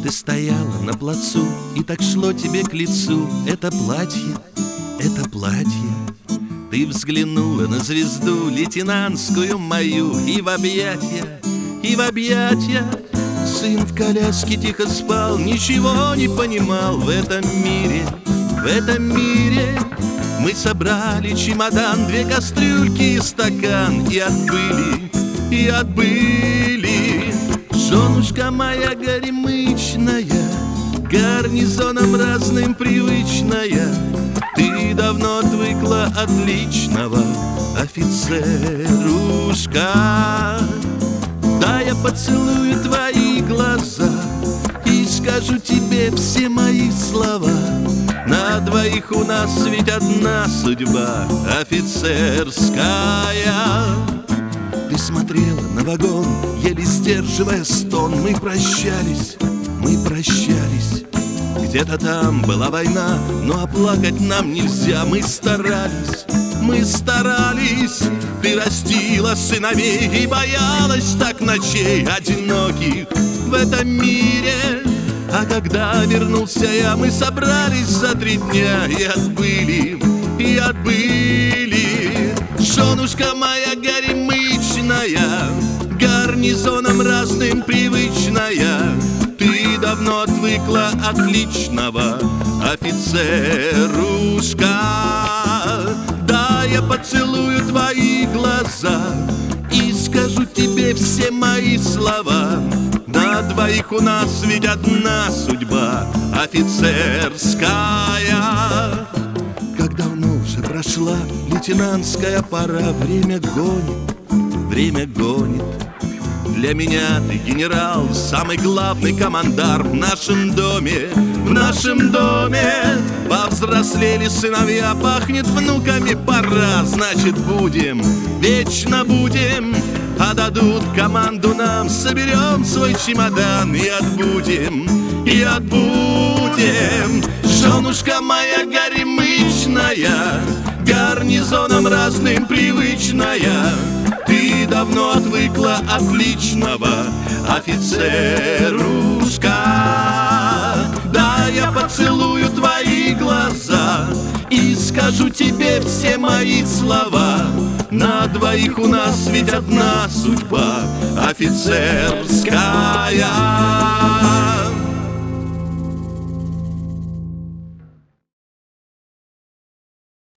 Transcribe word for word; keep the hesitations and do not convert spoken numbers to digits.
Ты стояла на плацу, и так шло тебе к лицу это платье, это платье. Ты взглянула на звезду лейтенантскую мою, и в объятья, и в объятья. Сын в коляске тихо спал, ничего не понимал в этом мире, в этом мире. Мы собрали чемодан, две кастрюльки и стакан, и отбыли, и отбыли. Женушка моя горемычная, гарнизоном разным привычная, ты давно отвыкла от личного, офицерушка. Да, я поцелую твои глаза и скажу тебе все мои слова. На двоих у нас ведь одна судьба офицерская. Ты смотрела на вагон, еле сдерживая стон. Мы прощались, мы прощались. Где-то там была война, но оплакать нам нельзя. Мы старались, мы старались. Ты растила сыновей и боялась так ночей одиноких в этом мире. А когда вернулся я, мы собрались за три дня и отбыли, и отбыли. Женушка моя горемычная, гарнизоном разным привычная, ты давно отвыкла от личного, офицерушка. Да, я поцелую твои глаза и скажу тебе все мои слова. На двоих у нас ведь одна судьба офицерская. Как давно уже прошла лейтенантская пора, время гонит, время гонит. Для меня ты генерал, самый главный командар в нашем доме, в нашем доме. Повзрослели сыновья, пахнет внуками пора. Значит, будем, вечно будем. А дадут команду нам, соберем свой чемодан и отбудем, и отбудем. Женушка моя горемычная, гарнизоном разным привычная, ты давно отвыкла от личного, офицерушка. Да, я поцелую твои глаза и скажу тебе все мои слова. На двоих у нас ведь одна судьба офицерская.